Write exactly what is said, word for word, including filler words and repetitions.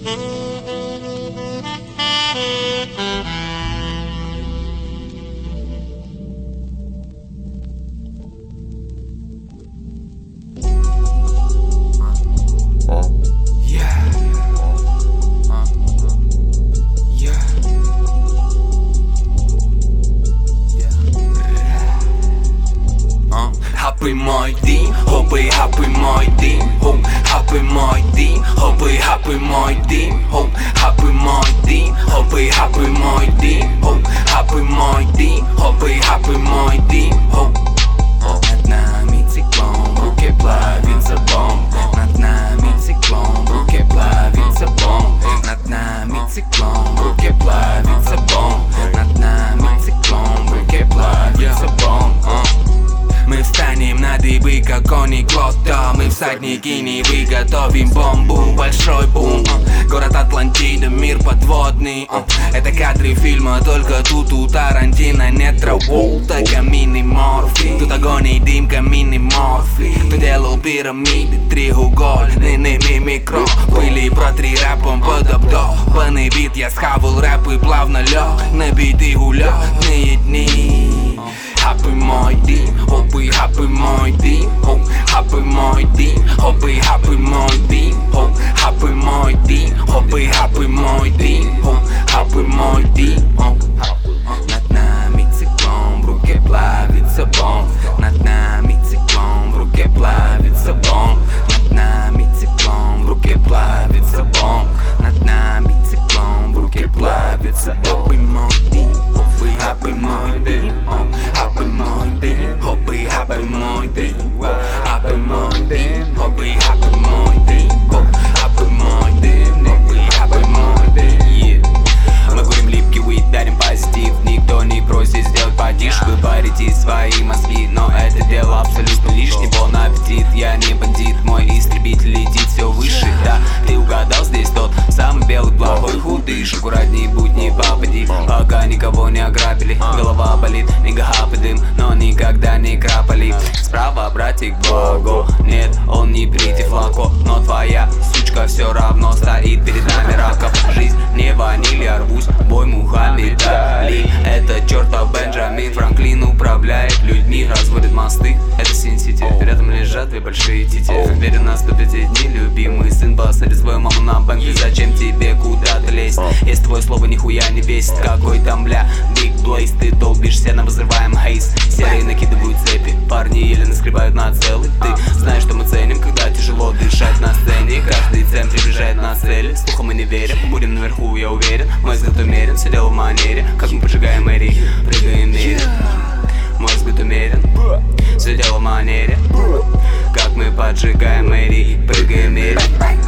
Happy мой день, хопи, happy мой день, хом, happy мой день, хопи, happy мой день, хом, happy мой день, хопи, happy мой день, хом, happy мой день, хопи, happy мой день, хом. Над нами циклон, в руке плавится бомб. Над нами циклон, в руке плавится бомб. Над нами циклон, в руке плавится бомб. Над нами циклон, в руке плавится бомб. Мы встанем на дыбы, как кони Клотто. Мы всадники, не выготовим бомбу. Большой бум, город Атлантида, мир подводный. Это кадры фильма, только тут у Тарантино нет Траволта. Каминный морфий, тут огонь и дым, каминный морфий. Кто делал пирамиды, треугольными микро. Пыли протри рэпом под обдолбанный бит. Я схавал рэп и плавно лег на биты улетные дни. Happy мой день, хопы, happy мой день, хоп, happy мой день, хопы, happy мой день, хоп, happy мой день, хопы, happy мой день, хоп, happy мой день, хоп. Над нами циклон, в руке плавится бомб. Над нами циклон, в руке плавится бомб. Над нами циклон, в руке плавится бомб. Над нами циклон, в руке плавится бомб. Happy мой день, хопы, happy мой день, хоп. Happy мой день, хопы, happy мой день, happy мой день, хопы, happy мой день, happy мой день, хопы, happy мой день. Мы курим липкий уид, дарим позитив. Никто не просит сделать потише. Вы парите свои мозги, но это дело абсолютно лишнее. Бон аппетит, я не бандит, мой истребитель летит все выше. Да, ты угадал, здесь тот самый белый, плохой, худыш. Аккуратней будь, не попади, пока никого не ограбили. Голова болит, мегахап и дым, но никогда не крапали. Справа братик благо, нет, он не прийти флако. Но твоя сучка все равно стоит перед нами раком. Жизнь не ваниль, я рвусь, бой Мухаммед Али. Это чертов Бенджамин Франклин управляет людьми, разводит мосты. Это Син-Сити, рядом лежат две большие тити. Уверен, наступят те дни, любимый сын, посади свою маму на бэнк. И зачем тебе куда-то лезть, если твое слово нихуя не весит? Какой там бля, Big Blaze, ты долбишься, нам взрываем хейс. Серые накидывают цепи, парни еле наскребают на целый. Ты знаешь, что мы ценим, когда тяжело дышать на сцене. Каждый цен приближает нас к цели, слухам мы не верим, будем наверху, я уверен. Мой взгляд умерен, все дело в манере, как мы поджигаем мэри, прыгаем мере. Мой взгляд умерен, все дело в манере, как мы поджигаем мэри, прыгаем мере.